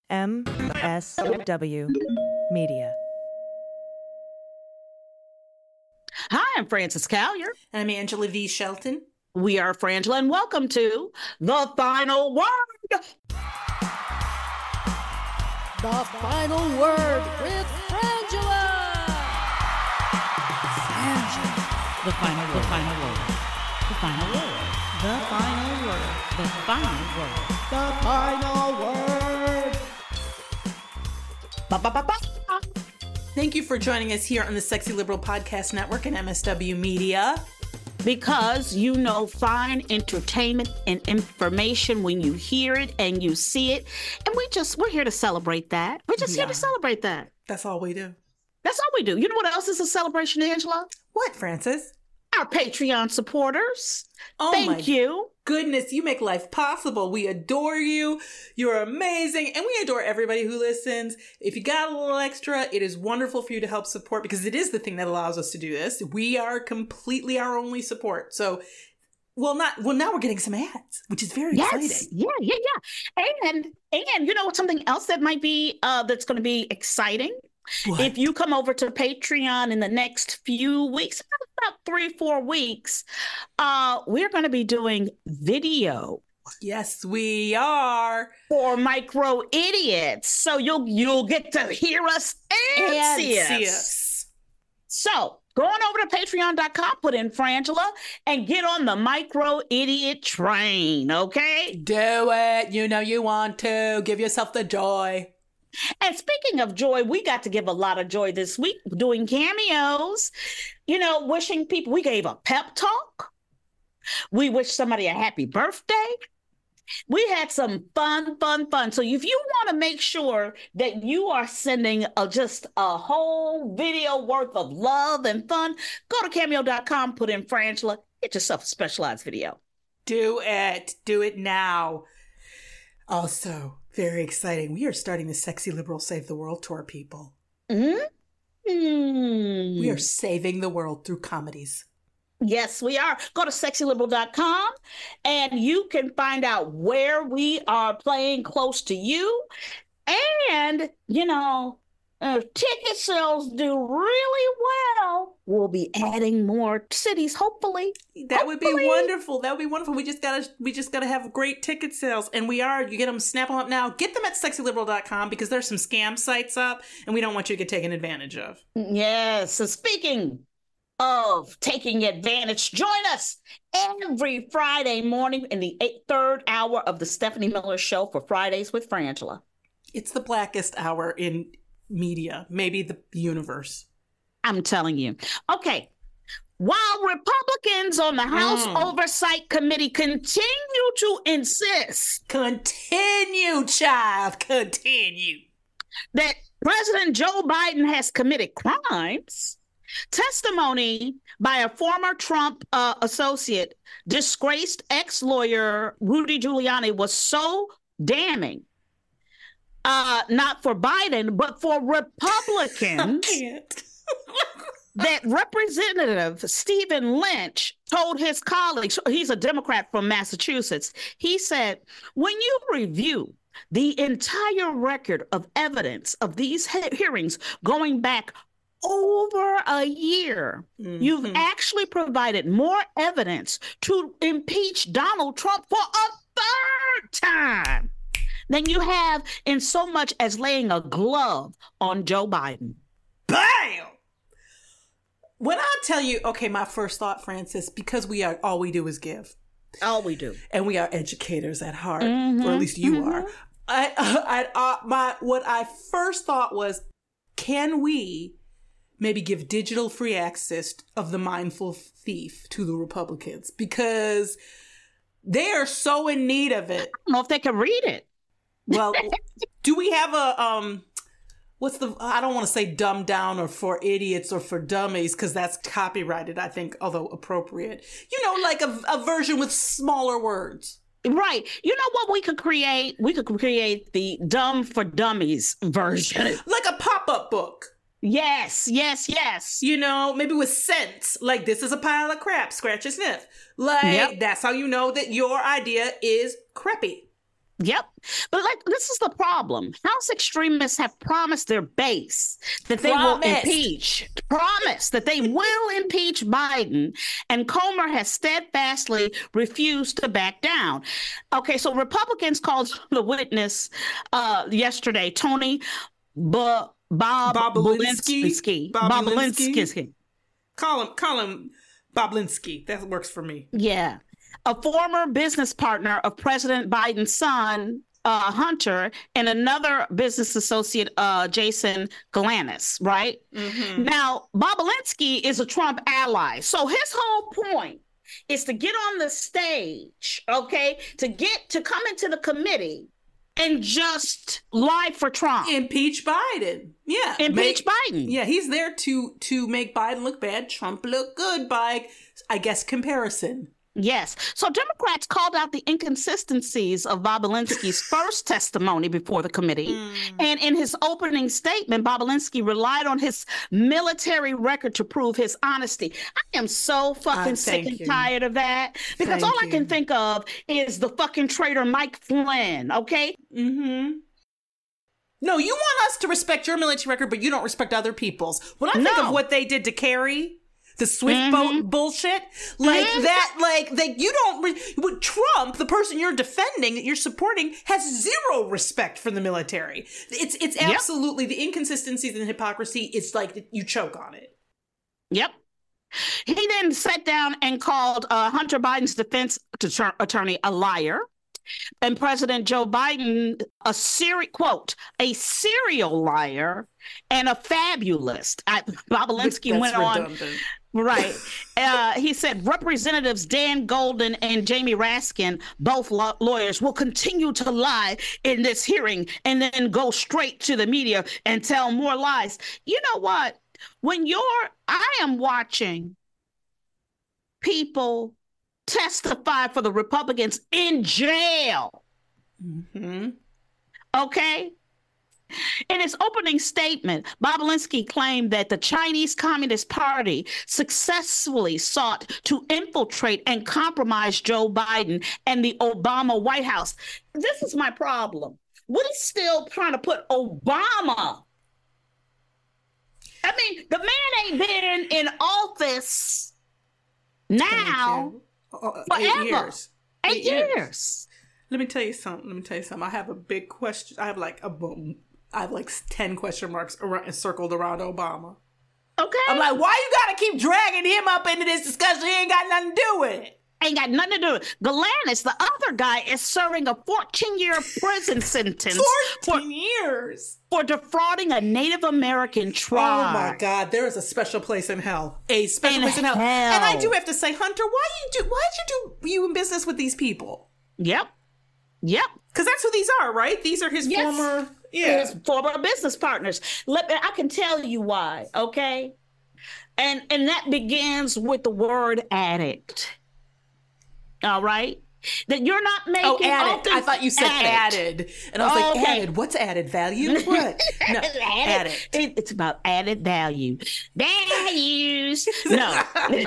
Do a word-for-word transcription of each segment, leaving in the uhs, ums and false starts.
M S W Media. Hi, I'm Frances Callier. And I'm Angela V. Shelton. We are Frangela, and welcome to The Final Word. The Final Word with Frangela. Frangela. The final, the final word. The final word. The final word. The final word. The Final Word. Ba, ba, ba, ba. Thank you for joining us here on the Sexy Liberal Podcast Network and M S W Media. Because you know fine entertainment and information when you hear it and you see it. And we just, we're here to celebrate that. We're just Yeah. here to celebrate that. That's all we do. That's all we do. You know what else is a celebration, Angela? What, Frances? Our Patreon supporters. Oh Thank my you. goodness, you make life possible. We adore you. You're amazing. And we adore everybody who listens. If you got a little extra, it is wonderful for you to help support because it is the thing that allows us to do this. We are completely our only support. So, well, not, well, now we're getting some ads, which is very Yes. exciting. Yeah, yeah, yeah. And, and you know, something else that might be, uh, that's going to be exciting. What? If you come over to Patreon in the next few weeks, about three, four weeks, uh, we're going to be doing video Yes, we are. for Micro Idiots. So you'll you'll get to hear us and, And see, us. see us. So go on over to patreon dot com, put in Frangela, and get on the Micro Idiot train, okay? Do it. You know you want to. Give yourself the joy. And speaking of joy, we got to give a lot of joy this week doing cameos, you know, wishing people, we gave a pep talk. We wished somebody a happy birthday. We had some fun, fun, fun. So if you want to make sure that you are sending a, just a whole video worth of love and fun, go to cameo dot com, put in Frangela, get yourself a specialized video. Do it. Do it now. Also, very exciting. We are starting the Sexy Liberal Save the World tour, people. Mm-hmm. We are saving the world through comedies. Yes, we are. Go to sexy liberal dot com and you can find out where we are playing close to you. And, you know, if ticket sales do really well, we'll be adding more cities, hopefully. That would be Hopefully. wonderful. That would be wonderful. We just gotta we just gotta have great ticket sales. And we are. You get them, snap them up now. Get them at sexy liberal dot com because there's some scam sites up and we don't want you to get taken advantage of. Yes. So speaking of taking advantage, join us every Friday morning in the eight, third hour of the Stephanie Miller Show for Fridays with Frangela. It's the blackest hour in media, maybe the universe. I'm telling you. Okay. While Republicans on the House Mm. Oversight Committee continue to insist Continue, child. Continue. that President Joe Biden has committed crimes, testimony by a former Trump uh, associate, disgraced ex-lawyer Rudy Giuliani, was so damning. Uh, not for Biden, but for Republicans. I can't. That Representative Stephen Lynch told his colleagues, he's a Democrat from Massachusetts, he said, when you review the entire record of evidence of these he- hearings going back over a year, Mhm. you've actually provided more evidence to impeach Donald Trump for a third time than you have in so much as laying a glove on Joe Biden. Bam! When I tell you, okay, my first thought, Frances, because we are all we do is give, All we do. and we are educators at heart, Mhm, or at least you mhm. are. I, I, I, my, what I first thought was, can we maybe give digital free access of The Mindful Thief to the Republicans because they are so in need of it. I don't know if they can read it. Well, do we have a um? What's the? I don't want to say dumbed down or for idiots or for dummies because that's copyrighted. I think, although appropriate. You know, like a, a version with smaller words. Right. You know what we could create? We could create the Dumb for Dummies version. Like a pop-up book. Yes, yes, yes. You know, maybe with sense. Like, this is a pile of crap. Scratch and sniff. Like, Yep. that's how you know that your idea is crappy. Yep. But like this is the problem. House extremists have promised their base that they Promised. will impeach, promised that they will impeach Biden, and Comer has steadfastly refused to back down. Okay, so Republicans called the witness uh, yesterday, Tony Bob Bobulinski. Bobulinski. Bobulinski. Bobulinski. Call him, call him Bobulinski. That works for me. Yeah. A former business partner of President Biden's son, uh, Hunter, and another business associate, uh, Jason Galanis, right? Mm-hmm. Now, Bobulinski is a Trump ally. So his whole point is to get on the stage, okay, to get to come into the committee and just lie for Trump. Impeach Biden. Yeah. Impeach make, Biden. Yeah, he's there to to make Biden look bad, Trump look good by, I guess, comparison. Yes. So Democrats called out the inconsistencies of Bobulinski's first testimony before the committee. Mm. And in his opening statement, Bobulinski relied on his military record to prove his honesty. I am so fucking uh, sick and you. tired of that because thank all you. I can think of is the fucking traitor Mike Flynn, okay? Mm-hmm. No, you want us to respect your military record, but you don't respect other people's. When I no. think of what they did to Kerry, the Swift mm-hmm. boat bullshit, like mm-hmm. that, like that. You don't. Re- Trump, the person you're defending, that you're supporting, has zero respect for the military. It's it's absolutely yep. the inconsistencies and hypocrisy. It's like you choke on it. Yep. He then sat down and called uh, Hunter Biden's defense attorney a liar, and President Joe Biden a seri- quote a serial liar and a fabulist. I, Bobulinski went redundant. on. Right. Uh, he said Representatives Dan Golden and Jamie Raskin, both law- lawyers, will continue to lie in this hearing and then go straight to the media and tell more lies. You know what? When you're, I am watching people testify for the Republicans in jail. Mm-hmm. Okay? In his opening statement, Bobulinski claimed that the Chinese Communist Party successfully sought to infiltrate and compromise Joe Biden and the Obama White House. This is my problem. We're still trying to put Obama. I mean, the man ain't been in office now uh, forever. Eight years. Eight, eight years. years. Let me tell you something. Let me tell you something. I have a big question. I have like a boom. I have like ten question marks around, circled around Obama. Okay. I'm like, why you gotta keep dragging him up into this discussion? He ain't got nothing to do with it. Ain't got nothing to do with it. Galanis, the other guy, is serving a fourteen-year prison sentence. fourteen years? For defrauding a Native American tribe. Oh my God, there is a special place in hell. A special in place in hell. hell. And I do have to say, Hunter, why you do? Why'd you do you in business with these people? Yep. Yep. Because that's who these are, right? These are his yes. former... Yeah. His former business partners. Let me, I can tell you why, okay? And and that begins with the word addict. All right? That you're not making... Oh, added. I thought you said added. added. And I was oh, like, okay. added? What's added value? What? No, added. added. It, it's about added value. Values. No.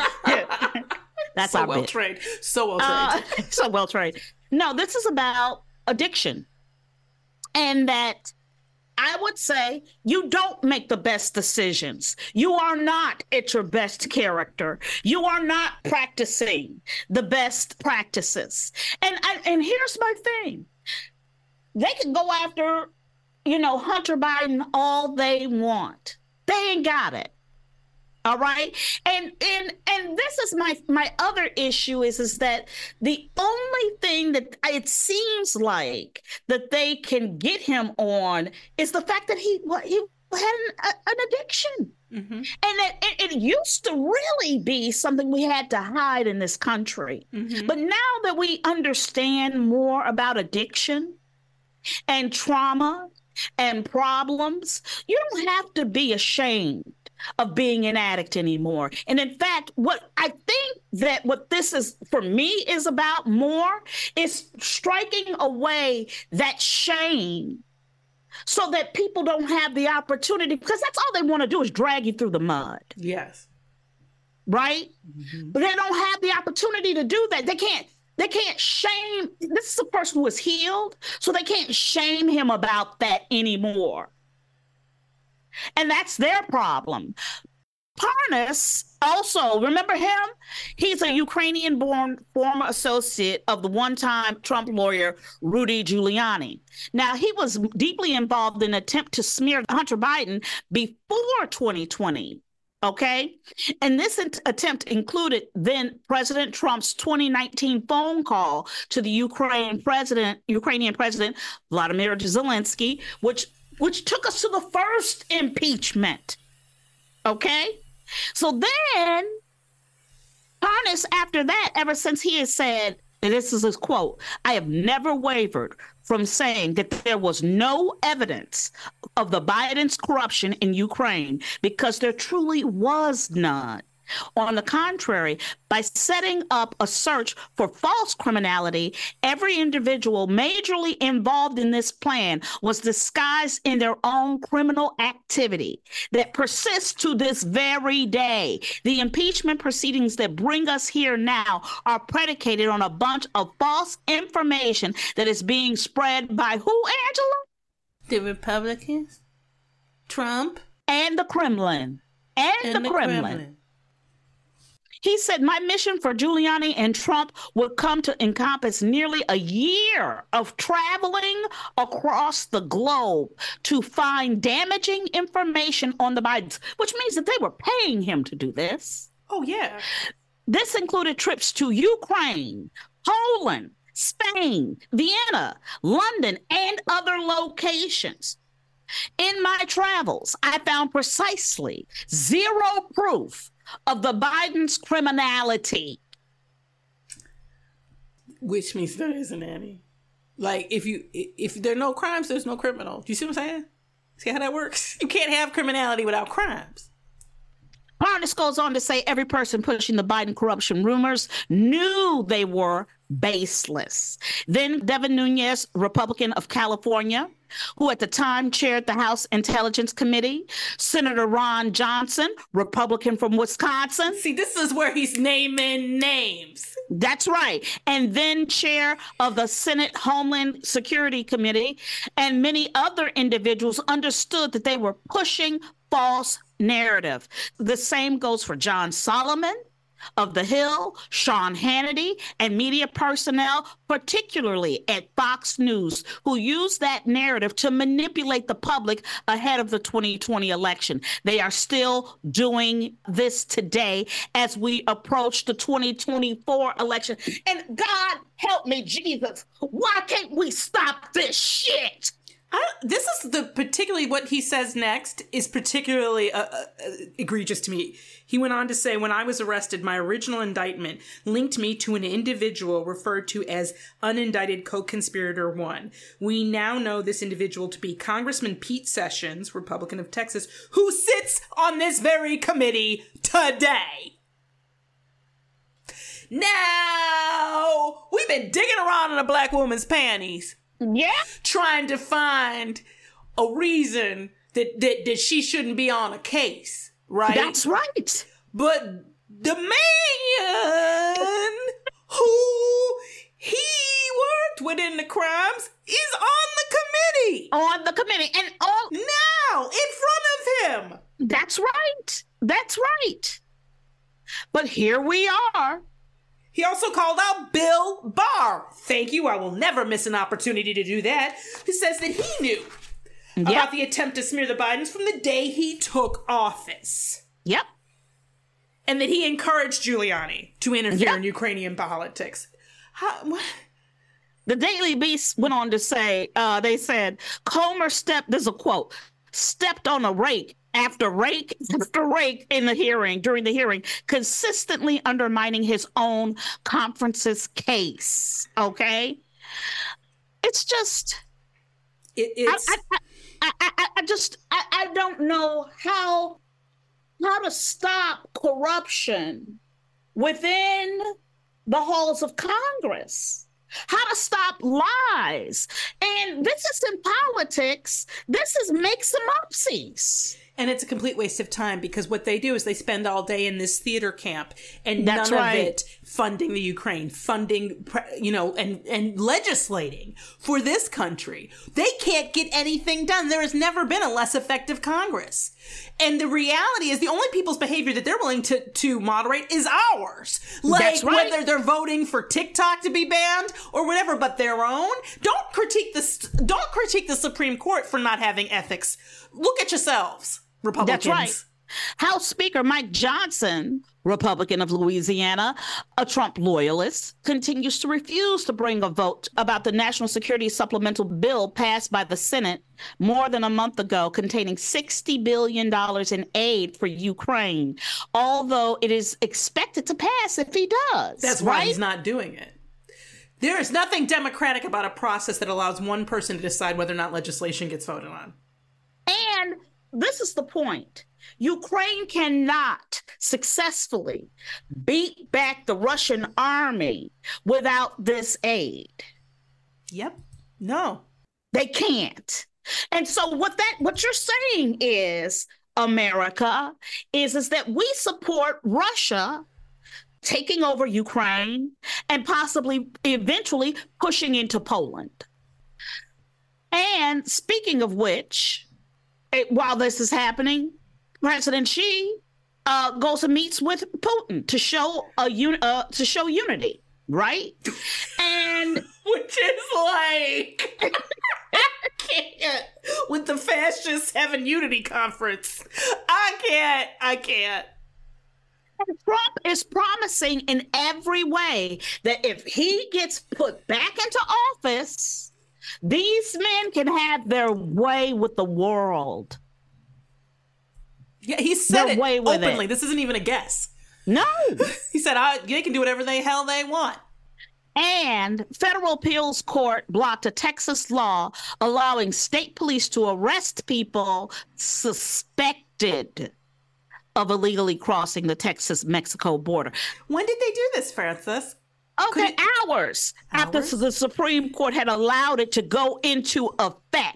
That's so our well bit. trained. So well trained. Uh, so well trained. No, this is about addiction. And that I would say you don't make the best decisions. You are not at your best character. You are not practicing the best practices. And and here's my thing. They can go after, you know, Hunter Biden all they want. They ain't got it. All right. And and and this is my my other issue is, is that the only thing that it seems like that they can get him on is the fact that he what he had an, an addiction. Mm-hmm. And that it, it used to really be something we had to hide in this country. Mm-hmm. But now that we understand more about addiction and trauma and problems, you don't have to be ashamed of being an addict anymore. And in fact, what I think that what this is for me is about more is striking away that shame so that people don't have the opportunity, because that's all they want to do is drag you through the mud. Yes. Right? Mm-hmm. But they don't have the opportunity to do that. They can't. They can't shame. This is a person who is healed, so they can't shame him about that anymore. And that's their problem. Parnas, also, remember him? He's a Ukrainian-born former associate of the one-time Trump lawyer Rudy Giuliani. Now, he was deeply involved in an attempt to smear Hunter Biden before twenty twenty. Okay. And this attempt included then President Trump's twenty nineteen phone call to the Ukraine president, Ukrainian President Vladimir Zelensky, which which took us to the first impeachment. Okay. So then Parnas, after that, ever since he has said, and this is his quote, "I have never wavered from saying that there was no evidence of the Biden's corruption in Ukraine because there truly was none. On the contrary, by setting up a search for false criminality, every individual majorly involved in this plan was disguised in their own criminal activity that persists to this very day. The impeachment proceedings that bring us here now are predicated on a bunch of false information that is being spread by who, Angela? The Republicans, Trump, and the Kremlin. And, and the, the Kremlin. Kremlin. He said, my mission for Giuliani and Trump would come to encompass nearly a year of traveling across the globe to find damaging information on the Bidens, which means that they were paying him to do this. Oh, yeah. This included trips to Ukraine, Poland, Spain, Vienna, London, and other locations. In my travels, I found precisely zero proof of the Biden's criminality. Which means there isn't any. Like, if you if there are no crimes, there's no criminal. Do you see what I'm saying? See how that works? You can't have criminality without crimes. Parnas goes on to say every person pushing the Biden corruption rumors knew they were baseless. Then Devin Nunes, Republican of California, who at the time chaired the House Intelligence Committee, Senator Ron Johnson, Republican from Wisconsin. See, this is where he's naming names. That's right. And then chair of the Senate Homeland Security Committee, and many other individuals understood that they were pushing false narrative. The same goes for John Solomon of The Hill, Sean Hannity, and media personnel, particularly at Fox News, who used that narrative to manipulate the public ahead of the twenty twenty election. They are still doing this today as we approach the twenty twenty-four election. And God help me, Jesus, why can't we stop this shit? I, this is the particularly what he says next is particularly uh, uh, egregious to me. He went on to say, when I was arrested, my original indictment linked me to an individual referred to as unindicted co-conspirator one. We now know this individual to be Congressman Pete Sessions, Republican of Texas, who sits on this very committee today. Now, we've been digging around in a black woman's panties. Yeah. Trying to find a reason that, that, that she shouldn't be on a case, right? That's right. But the man who he worked with in the crimes is on the committee. On the committee. And all now, in front of him. That's right. That's right. But here we are. He also called out Bill Barr. Thank you. I will never miss an opportunity to do that. He says that he knew Yep. about the attempt to smear the Bidens from the day he took office. Yep. And that he encouraged Giuliani to interfere Yep. in Ukrainian politics. How, what? The Daily Beast went on to say, uh, they said, Comer stepped, there's a quote, stepped on a rake after rake after rake in the hearing, during the hearing, consistently undermining his own conference's case. Okay? It's just, It, it's, I, I, I, I, I just, I, I don't know how, how to stop corruption within the halls of Congress. How to stop lies. And this is in politics. This is make some upsies. And it's a complete waste of time because what they do is they spend all day in this theater camp and That's none right. of it funding the Ukraine, funding, you know, and, and legislating for this country. They can't get anything done. There has never been a less effective Congress. And the reality is the only people's behavior that they're willing to, to moderate is ours. Like That's right. whether they're voting for TikTok to be banned or whatever, but their own. Don't critique the, don't critique the Supreme Court for not having ethics. Look at yourselves, Republicans. That's right. House Speaker Mike Johnson, Republican of Louisiana, a Trump loyalist, continues to refuse to bring a vote about the national security supplemental bill passed by the Senate more than a month ago, containing sixty billion dollars in aid for Ukraine, although it is expected to pass if he does. That's why right? he's not doing it. There is nothing democratic about a process that allows one person to decide whether or not legislation gets voted on. And this is the point. Ukraine cannot successfully beat back the Russian army without this aid. Yep. No. They can't. And so what that what you're saying is, America, is, is that we support Russia taking over Ukraine and possibly eventually pushing into Poland. And speaking of which, it, while this is happening, President Xi uh, goes and meets with Putin to show a un- uh, to show unity, right? And which is like I can't with the fascists having unity conference. I can't. I can't. Trump is promising in every way that if he gets put back into office, these men can have their way with the world. Yeah, he said Their it way with openly. it. This isn't even a guess. No. He said I, they can do whatever the hell they want. And federal appeals court blocked a Texas law allowing state police to arrest people suspected of illegally crossing the Texas-Mexico border. When did they do this, Francis? Okay, Could- hours, after Hours? the Supreme Court had allowed it to go into effect.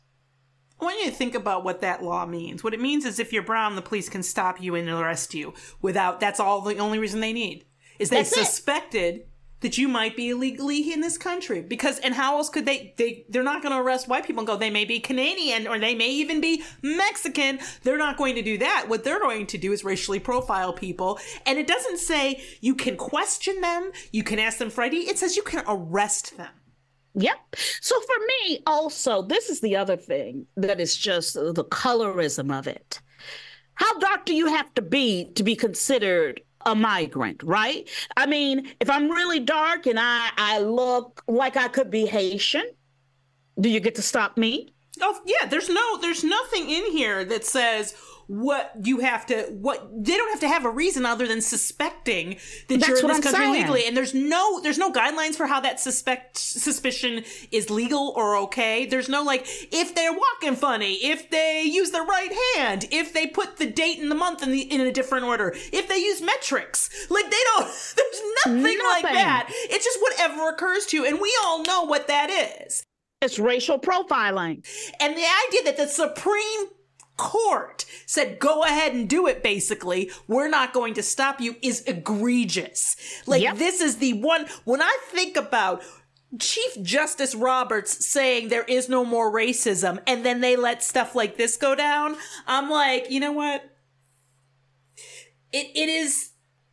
I want you to think about what that law means. What it means is if you're brown, the police can stop you and arrest you without, that's all the only reason they need, is they That's it. suspected that you might be illegally in this country. Because, and how else could they, they, they're not going to arrest white people and go, they may be Canadian or they may even be Mexican. They're not going to do that. What they're going to do is racially profile people. And it doesn't say you can question them, you can ask them for I D. It says you can arrest them. Yep. So for me, also, this is the other thing that is just the colorism of it. How dark do you have to be to be considered a migrant, right? I mean, if I'm really dark and I, I look like I could be Haitian, do you get to stop me? Oh yeah, there's no, there's nothing in here that says what you have to, what they don't have to have a reason other than suspecting that That's you're in what this I'm country saying. legally. And there's no, there's no guidelines for how that suspect suspicion is legal or okay. There's no like if they're walking funny, if they use the right hand, if they put the date and the month in the in a different order, if they use metrics. Like they don't. There's nothing, like Nothing. that. It's just whatever occurs to you, and we all know what that is. It's racial profiling. And the idea that the Supreme Court said, go ahead and do it, basically, we're not going to stop you, is egregious. Like, Yep. this is the one, when I think about Chief Justice Roberts saying there is no more racism, and then they let stuff like this go down, I'm like, you know what? It It is...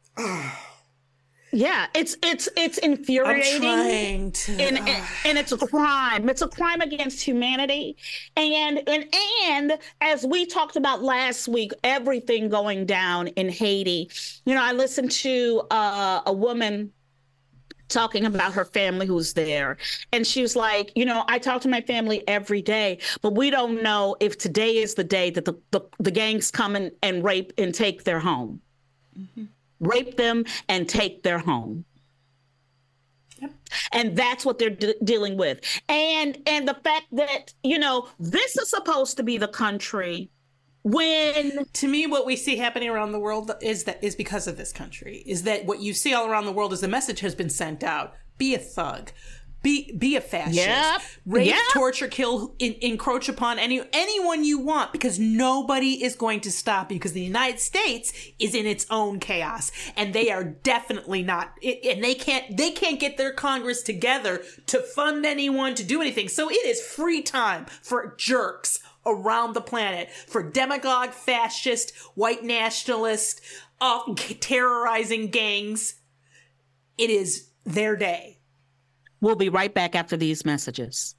Yeah, it's it's it's I'm infuriating. trying to... and, and and it's a crime. It's a crime against humanity. And and and as we talked about last week, everything going down in Haiti. You know, I listened to uh, a woman talking about her family who's there, and she was like, you know, I talk to my family every day, but we don't know if today is the day that the the, the gangs come and, and rape and take their home. Mm-hmm. Rape them and take their home. Yep. And that's what they're de- dealing with. And and the fact that, you know, this is supposed to be the country when... To me, what we see happening around the world is that is because of this country. Is that what you see all around the world is the message has been sent out. Be a thug. Be be a fascist. Yep. Rape, Yep. torture, kill, in, encroach upon any anyone you want, because nobody is going to stop you, because the United States is in its own chaos, and they are definitely not. And they can't they can't get their Congress together to fund anyone to do anything. So it is free time for jerks around the planet, for demagogue, fascist, white nationalist, uh, terrorizing gangs. It is their day. We'll be right back after these messages.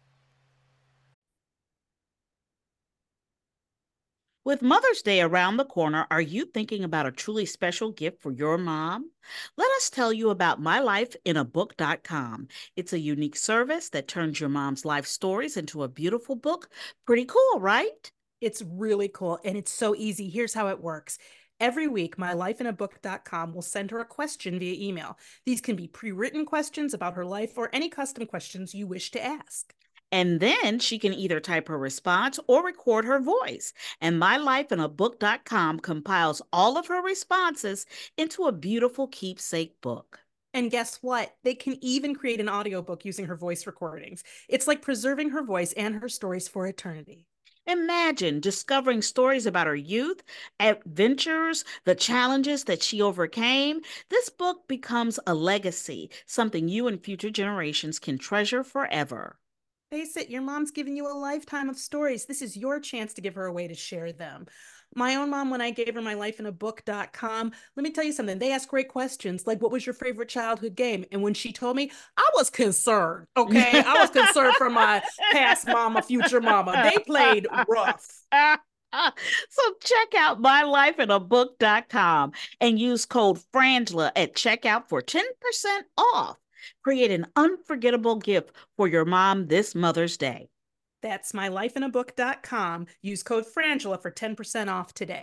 With Mother's Day around the corner, are you thinking about a truly special gift for your mom? Let us tell you about my life in a book dot com. It's a unique service that turns your mom's life stories into a beautiful book. Pretty cool, right? It's really cool, and it's so easy. Here's how it works. Every week, my life in a book dot com will send her a question via email. These can be pre-written questions about her life or any custom questions you wish to ask. And then she can either type her response or record her voice. And my life in a book dot com compiles all of her responses into a beautiful keepsake book. And guess what? They can even create an audiobook using her voice recordings. It's like preserving her voice and her stories for eternity. Imagine discovering stories about her youth, adventures, the challenges that she overcame. This book becomes a legacy, something you and future generations can treasure forever. Face it, your mom's given you a lifetime of stories. This is your chance to give her a way to share them. My own mom, when I gave her my life in a book dot com, let me tell you something. They asked great questions, like, what was your favorite childhood game? And when she told me, I was concerned, okay? I was concerned for my past mama, future mama. They played rough. So check out my life in a book dot com and use code Frangela at checkout for ten percent off. Create an unforgettable gift for your mom this Mother's Day. That's my life in a book dot com. Use code Frangela for ten percent off today.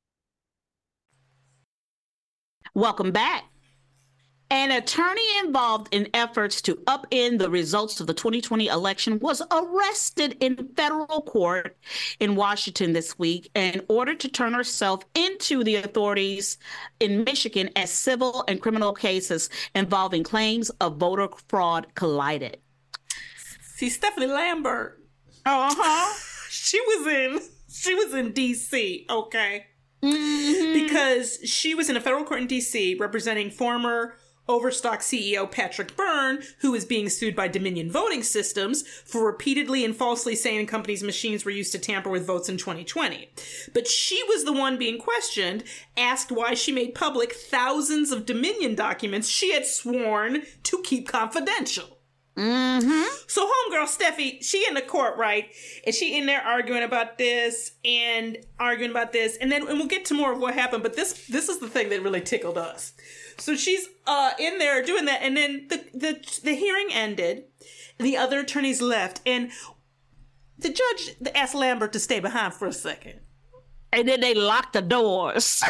Welcome back. An attorney involved in efforts to upend the results of the twenty twenty election was arrested in federal court in Washington this week in order to turn herself into the authorities in Michigan as civil and criminal cases involving claims of voter fraud collided. See, Stephanie Lambert. Uh-huh. She was in she was in D C, okay? Mm-hmm. Because she was in a federal court in D C representing former Overstock C E O Patrick Byrne, who is being sued by Dominion Voting Systems for repeatedly and falsely saying the company's machines were used to tamper with votes in twenty twenty. But she was the one being questioned, asked why she made public thousands of Dominion documents she had sworn to keep confidential. Mm-hmm. So homegirl Steffi, she in the court, right? And she in there arguing about this and arguing about this. And then and we'll get to more of what happened. But this this is the thing that really tickled us. So she's uh in there doing that. And then the, the, the hearing ended. And the other attorneys left. And the judge asked Lambert to stay behind for a second. And then they locked the doors.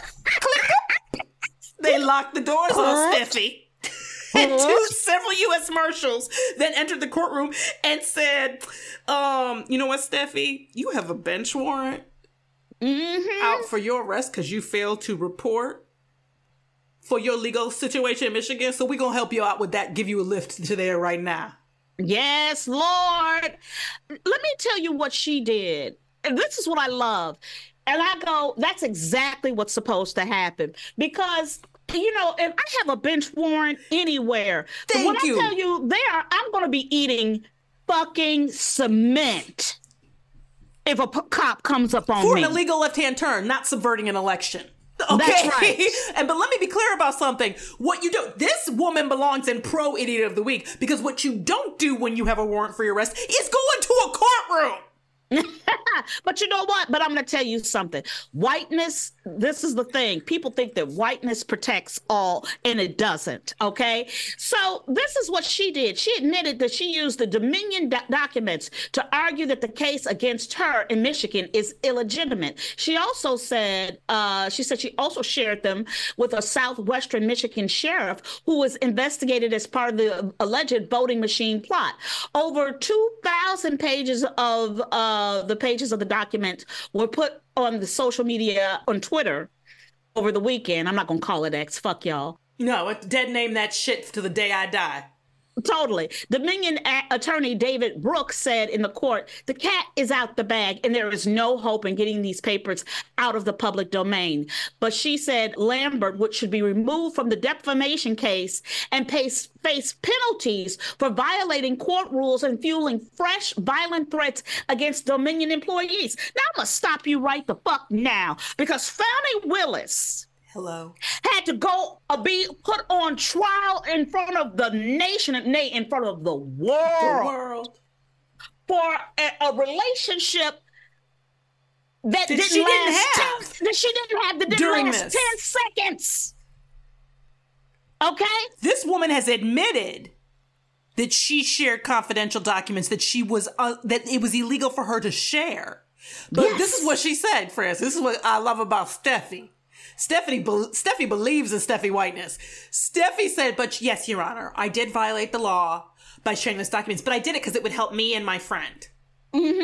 They locked the doors on Steffi. And two several U S Marshals then entered the courtroom and said, um, you know what, Steffi? You have a bench warrant Mm-hmm. out for your arrest because you failed to report for your legal situation in Michigan. So we're going to help you out with that, give you a lift to there right now. Yes, Lord. Let me tell you what she did. And this is what I love. And I go, that's exactly what's supposed to happen. Because, you know, if I have a bench warrant anywhere, Thank when you. I tell you there, I'm going to be eating fucking cement if a p- cop comes up on For me. an illegal left-hand turn, not subverting an election. Okay. That's right. And but let me be clear about something. What you do, this woman belongs in pro idiot of the week, because what you don't do when you have a warrant for your arrest is go into a courtroom. But you know what? But I'm going to tell you something. Whiteness, this is the thing. People think that whiteness protects all, and it doesn't, okay? So this is what she did. She admitted that she used the Dominion do- documents to argue that the case against her in Michigan is illegitimate. She also said, uh, she said she also shared them with a southwestern Michigan sheriff who was investigated as part of the alleged voting machine plot. Over two thousand pages of uh, the pages of the document were put on the social media on Twitter over the weekend. I'm not going to call it X. Fuck y'all. No, dead name that shit to the day I die. Totally. Dominion a- attorney David Brooks said in the court, the cat is out the bag and there is no hope in getting these papers out of the public domain. But she said Lambert which should be removed from the defamation case and face, face penalties for violating court rules and fueling fresh violent threats against Dominion employees. Now I'm going to stop you right the fuck now because Fani Willis Hello. had to go uh, be put on trial in front of the nation, nay, in front of the world, The world. for a, a relationship that, That didn't she didn't last have. ten, that she didn't have that didn't During last this. ten seconds. Okay, This woman has admitted that she shared confidential documents that she was uh, that it was illegal for her to share. But Yes. this is what she said, Chris. This is what I love about Steffi. Stephanie, be- Steffi believes in Steffi whiteness. Steffi said, but yes, Your Honor, I did violate the law by sharing those documents, but I did it because it would help me and my friend. mm-hmm.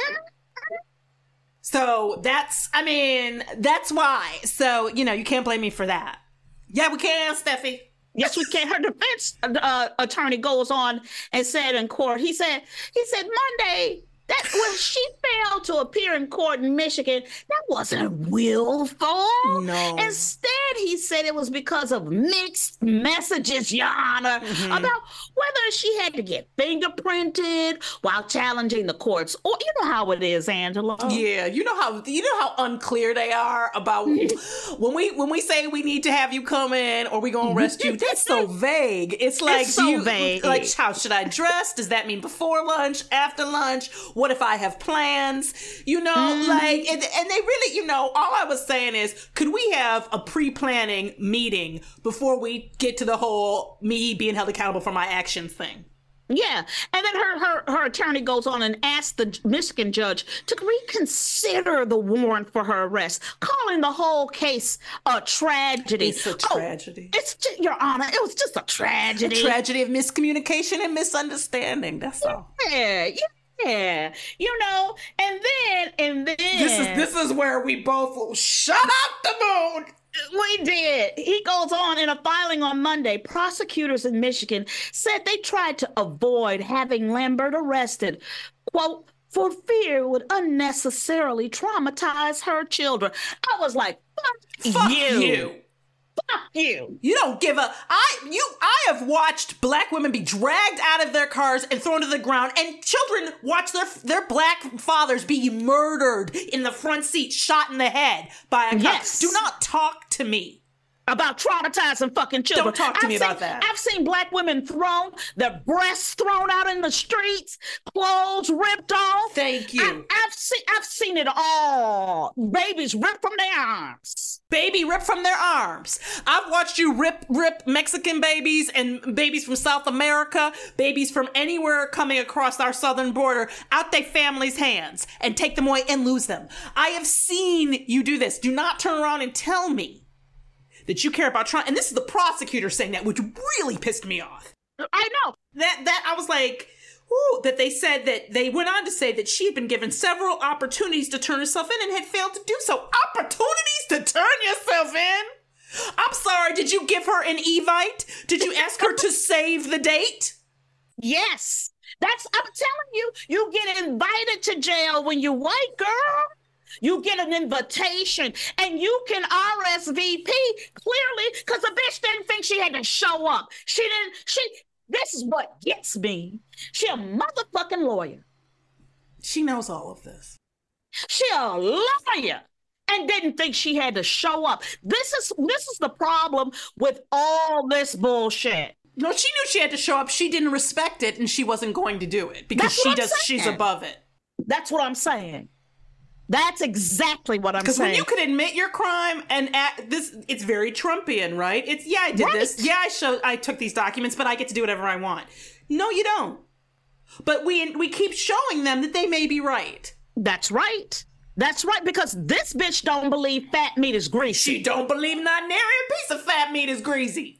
So that's, I mean, that's why. So, you know, you can't blame me for that. Yeah, we can, Steffi. Yes, we can. Her defense uh, attorney goes on and said in court, he said, he said Monday that when she failed to appear in court in Michigan, that wasn't willful. No. Instead, he said it was because of mixed messages, Your Honor, Mm-hmm. about whether she had to get fingerprinted while challenging the courts. Or you know how it is, Angela. Yeah, you know how you know how unclear they are about when we when we say we need to have you come in or we gonna arrest you. That's so vague. It's like so do you, vague. Like how should I dress? Does that mean before lunch, after lunch? What if I have plans? You know, Mm-hmm. like and, and they really, you know, all I was saying is, could we have a pre-planning meeting before we get to the whole me being held accountable for my actions thing? Yeah. And then her, her, her attorney goes on and asks the Michigan judge to reconsider the warrant for her arrest, calling the whole case a tragedy. It's a Oh, tragedy. it's just, Your Honor, it was just a tragedy. A tragedy of miscommunication and misunderstanding. That's all. Yeah, yeah. You know, and then, and then. This is this is where we both shut up the moon. We did. He goes on in a filing on Monday. Prosecutors in Michigan said they tried to avoid having Lambert arrested, quote, for fear it would unnecessarily traumatize her children. I was like, fuck, Fuck you. you. Fuck you. You don't give a I you I have watched black women be dragged out of their cars and thrown to the ground, and children watch their their black fathers be murdered in the front seat, shot in the head by a cop. Yes. Do not talk to me. About traumatizing fucking children. Don't talk to I've me seen, about that. I've seen black women thrown, their breasts thrown out in the streets, clothes ripped off. Thank you. I, I've seen I've seen it all. Babies ripped from their arms. Baby ripped from their arms. I've watched you rip, rip Mexican babies and babies from South America, babies from anywhere coming across our southern border, out their families' hands and take them away and lose them. I have seen you do this. Do not turn around and tell me that you care about trying. And this is the prosecutor saying that, which really pissed me off. I know. That, that, I was like, whoo, that they said that they went on to say that she had been given several opportunities to turn herself in and had failed to do so. Opportunities to turn yourself in? I'm sorry, did you give her an Evite? Did you ask her to save the date? Yes. That's I'm telling you, you get invited to jail when you're white, girl. You get an invitation and you can R S V P clearly because the bitch didn't think she had to show up. She didn't, she, this is what gets me. She a motherfucking lawyer. She knows all of this. She a lawyer and didn't think she had to show up. This is, this is the problem with all this bullshit. No, she knew she had to show up. She didn't respect it and she wasn't going to do it because That's she what I'm does, she's saying. above it. That's what I'm saying. That's exactly what I'm Because saying. when you could admit your crime and act, this, it's very Trumpian, right? It's, yeah, I did Right. this. Yeah, I showed, I took these documents, but I get to do whatever I want. No, you don't. But we we keep showing them that they may be right. That's right. That's right, because this bitch don't believe fat meat is greasy. She don't believe not nary a piece of fat meat is greasy.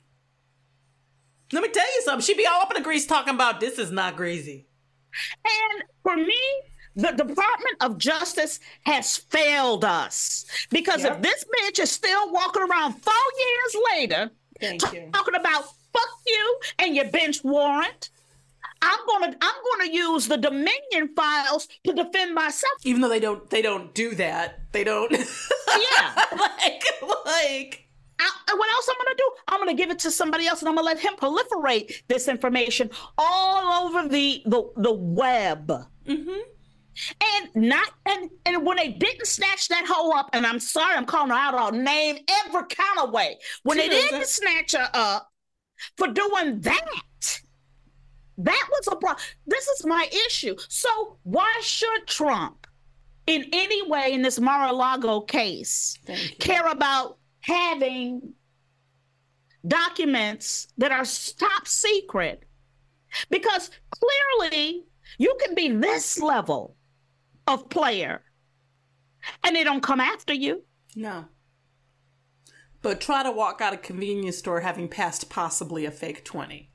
Let me tell you something. She be all up in the grease talking about this is not greasy. And for me, the Department of Justice has failed us. Because Yep. if this bitch is still walking around four years later Thank you. talking about fuck you and your bench warrant. I'm gonna I'm gonna use the Dominion files to defend myself. Even though they don't they don't do that. They don't. Yeah. like like. I, what else I'm gonna do? I'm gonna give it to somebody else, and I'm gonna let him proliferate this information all over the the the web. Mm-hmm. And not and and when they didn't snatch that hoe up, and I'm sorry, I'm calling her out all name every kind of way. When they didn't snatch her up for doing that. That was a problem. This is my issue. So why should Trump, in any way in this Mar-a-Lago case, care about having documents that are top secret? Because clearly you can be this level of player and they don't come after you. No. But try to walk out of a convenience store having passed possibly a fake twenty.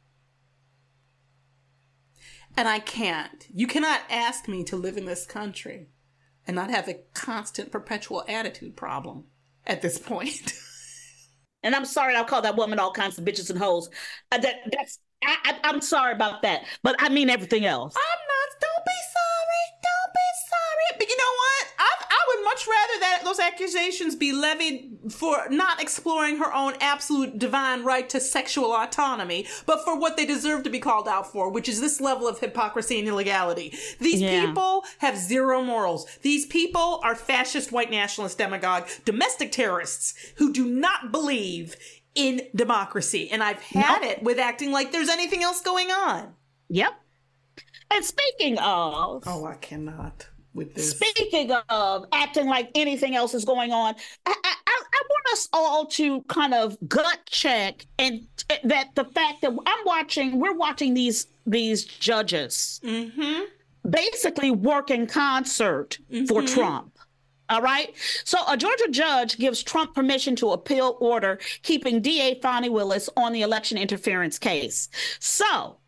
And I can't. You cannot ask me to live in this country and not have a constant, perpetual attitude problem at this point. And I'm sorry, I'll call that woman all kinds of bitches and hoes. Uh, that, that's, I, I, I'm sorry about that, but I mean everything else. I'm not. Don't be sorry. Don't be sorry. But you know what? I, I would much rather that those accusations be levied for not exploring her own absolute divine right to sexual autonomy, but for what they deserve to be called out for, which is this level of hypocrisy and illegality. These Yeah. people have zero morals. These people are fascist, white nationalist, demagogue, domestic terrorists who do not believe in democracy. And I've had Nope. it with acting like there's anything else going on. Yep. And speaking of, Oh, I cannot with this. speaking of acting like anything else is going on, I, I, I I want us all to kind of gut check and t- that the fact that I'm watching, we're watching these these judges Mm-hmm. basically work in concert for Mhm. Trump. All right. So a Georgia judge gives Trump permission to appeal order keeping D A Fani Willis on the election interference case. So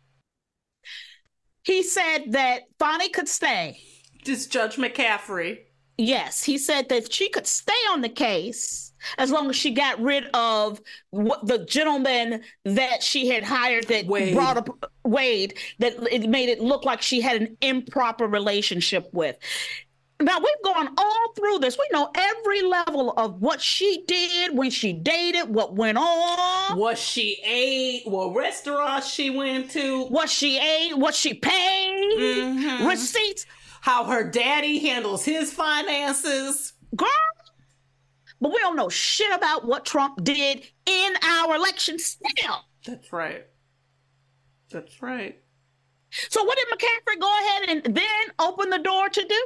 he said that Fani could stay. Just Judge McCaffrey. Yes, he said that she could stay on the case as long as she got rid of what the gentleman that she had hired that Wade. brought up Wade, that it made it look like she had an improper relationship with. Now, we've gone all through this. We know every level of what she did when she dated, what went on, What she ate, what restaurants she went to, what she ate, what she paid, Mhm. receipts. how her daddy handles his finances. Girl, but we don't know shit about what Trump did in our election still. That's right. That's right. So what did McCaffrey go ahead and then open the door to do?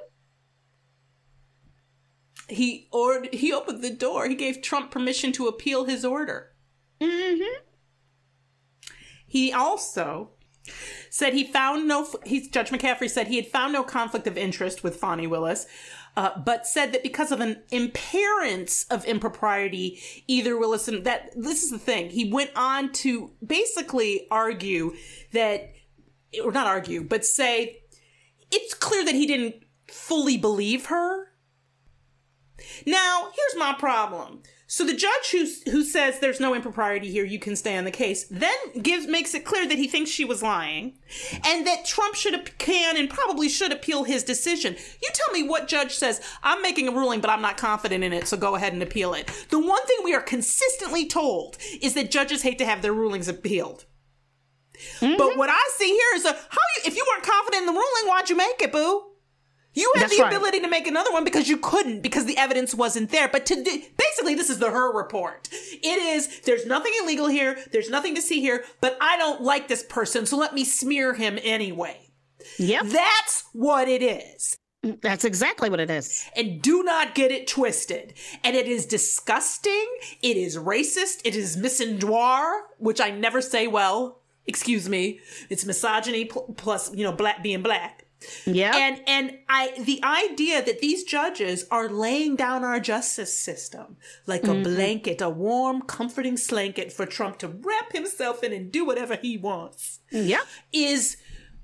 He or he opened the door. He gave Trump permission to appeal his order. Mm-hmm. He also said he found no, he's, Judge McCaffrey said he had found no conflict of interest with Fani Willis, uh, but said that because of an appearance of impropriety, either Willis and that, this is the thing, he went on to basically argue that, or not argue, but say it's clear that he didn't fully believe her. Now, here's my problem. So the judge who who says there's no impropriety here, you can stay on the case, then gives makes it clear that he thinks she was lying, and that Trump should can and probably should appeal his decision. You tell me what judge says, I'm making a ruling, but I'm not confident in it, so go ahead and appeal it. The one thing we are consistently told is that judges hate to have their rulings appealed. Mm-hmm. But what I see here is a, how you, if you weren't confident in the ruling, why'd you make it, boo? You had That's the right. ability to make another one because you couldn't, because the evidence wasn't there. But to do, basically, this is the her report. It is, there's nothing illegal here. There's nothing to see here, but I don't like this person, so let me smear him anyway. Yep. That's what it is. That's exactly what it is. And do not get it twisted. And it is disgusting. It is racist. It is misandroit, which I never say well. Excuse me. It's misogyny pl- plus, you know, black being black. Yeah. And and I the idea that these judges are laying down our justice system like a Mm-hmm. blanket, a warm, comforting blanket for Trump to wrap himself in and do whatever he wants Yep. is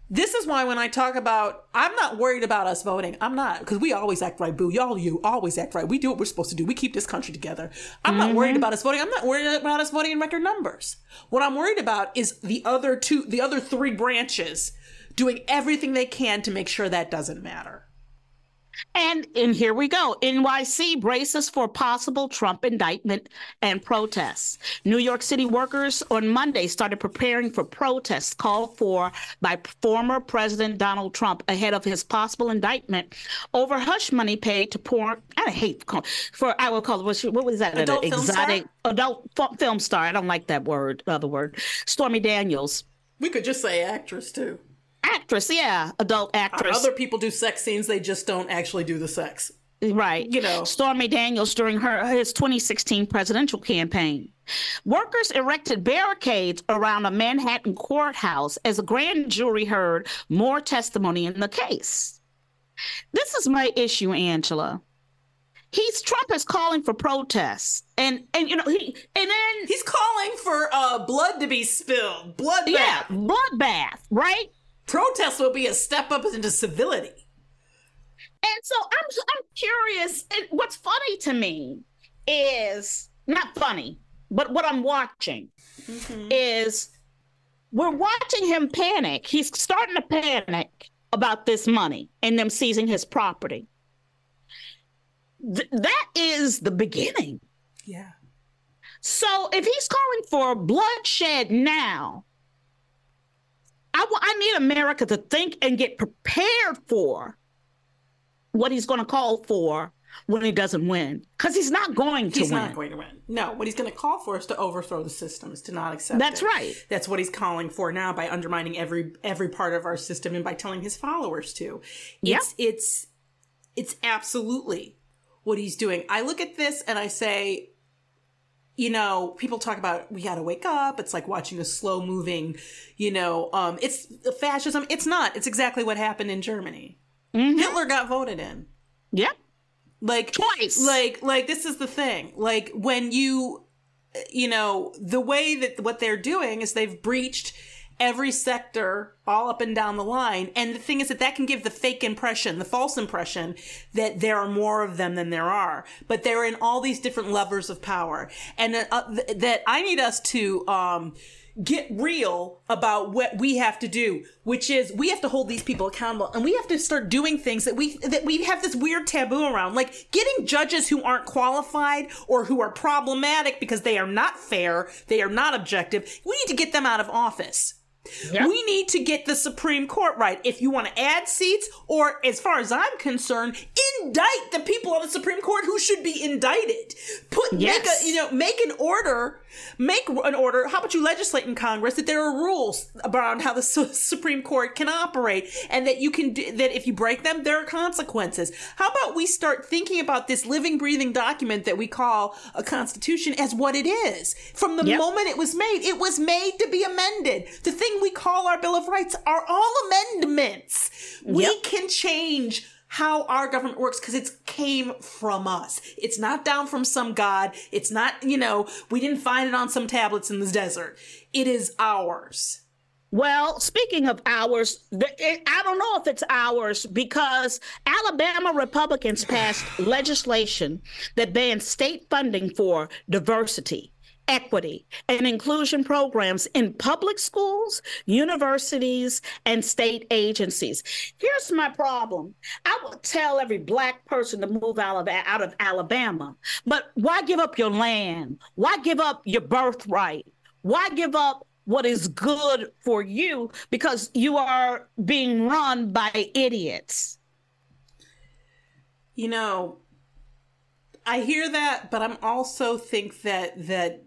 This is why when I talk about, I'm not worried about us voting. I'm not, because we always act right, boo. Y'all, you always act right. We do what we're supposed to do. We keep this country together. I'm mm-hmm. not worried about us voting. I'm not worried about us voting in record numbers. What I'm worried about is the other two, the other three branches doing everything they can to make sure that doesn't matter. And and here we go. N Y C braces for possible Trump indictment and protests. New York City workers on Monday started preparing for protests called for by former President Donald Trump ahead of his possible indictment over hush money paid to porn. I hate call, for I will call it what was that? Adult An film exotic star? adult f- film star. I don't like that word. Other word. Stormy Daniels. We could just say actress too. Actress, yeah, adult actress. Other people do sex scenes; they just don't actually do the sex. Right. You know. Stormy Daniels during her his twenty sixteen presidential campaign. Workers erected barricades around a Manhattan courthouse as a grand jury heard more testimony in the case. This is my issue, Angela. He's Trump is calling for protests, and and you know he and then he's calling for uh blood to be spilled, bloodbath. Yeah, bloodbath, right? Protests will be a step up into civility. And so I'm I'm curious. And what's funny to me is not funny, but what I'm watching mm-hmm. is we're watching him panic. He's starting to panic about this money and them seizing his property. Th- that is the beginning. Yeah. So if he's calling for bloodshed now, I, w- I need America to think and get prepared for what he's going to call for when he doesn't win. Because he's not going to he's win. He's not going to win. No, what he's going to call for is to overthrow the system, is to not accept That's it. right. That's what he's calling for now by undermining every every part of our system and by telling his followers to. It's, yep. it's, it's absolutely what he's doing. I look at this and I say, you know, people talk about we got to wake up. It's like watching a slow moving, you know, um, it's fascism. It's not. It's exactly what happened in Germany. Mm-hmm. Hitler got voted in. Yep. Like twice. Like, like this is the thing. Like when you, you know, the way that what they're doing is they've breached every sector all up and down the line. And the thing is that that can give the fake impression, the false impression that there are more of them than there are. But they're in all these different levers of power. And uh, th- that I need us to um, get real about what we have to do, which is we have to hold these people accountable. And we have to start doing things that we that we have this weird taboo around. Like getting judges who aren't qualified or who are problematic because they are not fair, they are not objective. We need to get them out of office. Yep. We need to get the Supreme Court right. If you want to add seats, or as far as I'm concerned, indict the people on the Supreme Court who should be indicted. Put yes. make a you know make an order, make an order. How about you legislate in Congress that there are rules around how the su- Supreme Court can operate, and that you can do, that if you break them, there are consequences. How about we start thinking about this living, breathing document that we call a Constitution as what it is? From the yep. moment it was made, it was made to be amended. The thing we call our Bill of Rights are all amendments. Yep. We can change how our government works because it came from us. It's not down from some god. It's not, you know, we didn't find it on some tablets in the desert. It is ours. Well, speaking of ours, I don't know if it's ours because Alabama Republicans passed legislation that bans state funding for diversity, equity, and inclusion programs in public schools, universities, and state agencies. Here's my problem. I would tell every Black person to move out of, out of Alabama, but why give up your land? Why give up your birthright? Why give up what is good for you because you are being run by idiots? You know, I hear that, but I'm also think that that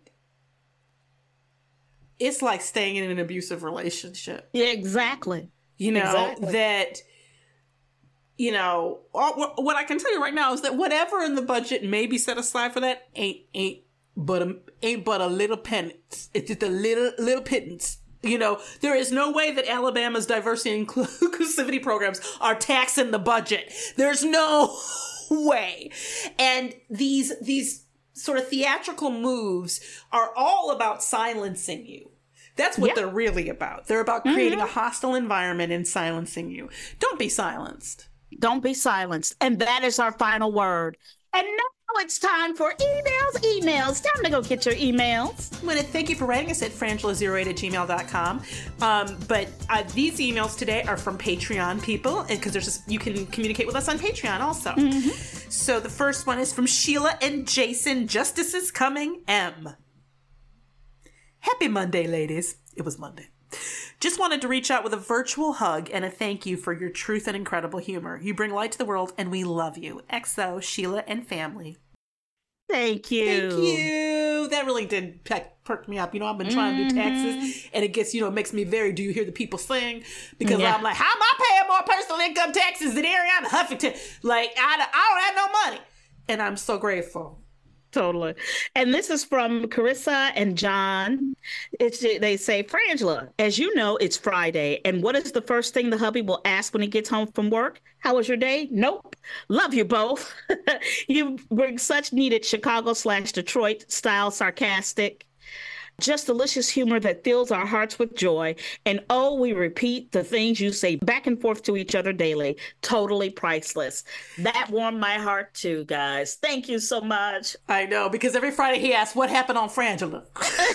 it's like staying in an abusive relationship. Yeah, exactly. You know, exactly. that, you know, what I can tell you right now is that whatever in the budget may be set aside for that ain't, ain't, but a, ain't but a little penance. It's just a little, little pittance. You know, there is no way that Alabama's diversity and inclusivity programs are taxing the budget. There's no way. And these, these, sort of theatrical moves are all about silencing you That's what Yeah. they're really about. They're about creating a hostile environment and silencing you. Don't be silenced. Don't be silenced. And that is our final word. And now it's time for emails, emails. Time to go get your emails. I want to thank you for writing us at frangela zero eight at gmail dot com. Um, but uh, these emails today are from Patreon people, because there's just, you can communicate with us on Patreon also. So the first one is from Sheila and Jason. Justice is coming, M. Happy Monday, ladies. It was Monday. Just wanted to reach out with a virtual hug and a thank you for your truth and incredible humor. You bring light to the world, and we love you. X O, Sheila and family. Thank you. Thank you. That really did peck, perk me up. You know, I've been trying to do taxes, and it gets, you know, it makes me very, do you hear the people sing? Because Yeah. I'm like, how am I paying more personal income taxes than Ariana Huffington? Like, I, don't- I don't have no money. And I'm so grateful. Totally. And this is from Carissa and John. It's they say, Frangela, as you know, it's Friday. And what is the first thing the hubby will ask when he gets home from work? How was your day? Nope. Love you both. You bring such needed Chicago slash Detroit style sarcastic, just delicious humor that fills our hearts with joy. And oh, we repeat the things you say back and forth to each other daily. Totally priceless. That warmed my heart too, guys. Thank you so much. I know, because every Friday he asks, what happened on Frangela?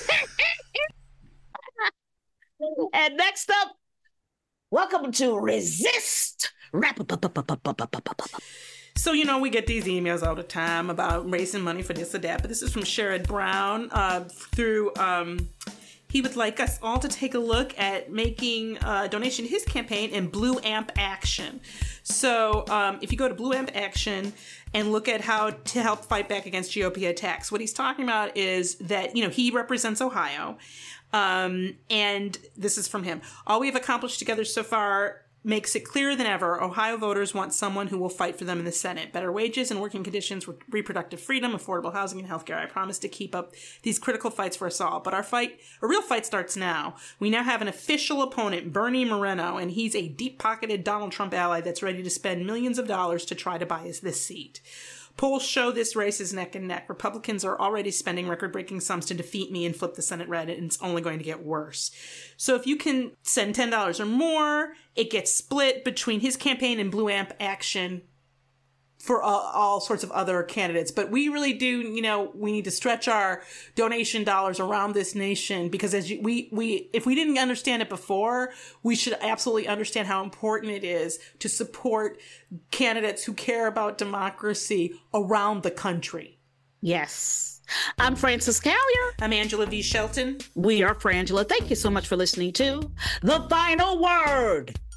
And next up, welcome to Resist. Wrap So, you know, we get these emails all the time about raising money for this or that, but this is from Sherrod Brown uh, through, um, he would like us all to take a look at making a donation to his campaign in Blue Amp Action. So um, if you go to Blue Amp Action and look at how to help fight back against G O P attacks, what he's talking about is that, you know, he represents Ohio. Um, and this is from him. All we have accomplished together so far makes it clearer than ever, Ohio voters want someone who will fight for them in the Senate. Better wages and working conditions, reproductive freedom, affordable housing, and healthcare. I promise to keep up these critical fights for us all. But our fight, a real fight, starts now. We now have an official opponent, Bernie Moreno, and he's a deep-pocketed Donald Trump ally that's ready to spend millions of dollars to try to buy us this seat. Polls show this race is neck and neck. Republicans are already spending record-breaking sums to defeat me and flip the Senate red, and it's only going to get worse. So if you can send ten dollars or more, it gets split between his campaign and Blue Amp Action for all, all sorts of other candidates. But we really do, you know, we need to stretch our donation dollars around this nation, because as you, we, we, if we didn't understand it before, we should absolutely understand how important it is to support candidates who care about democracy around the country. Yes. I'm Frances Callier. I'm Angela V. Shelton. We are Frangela. Thank you so much for listening to The Final Word.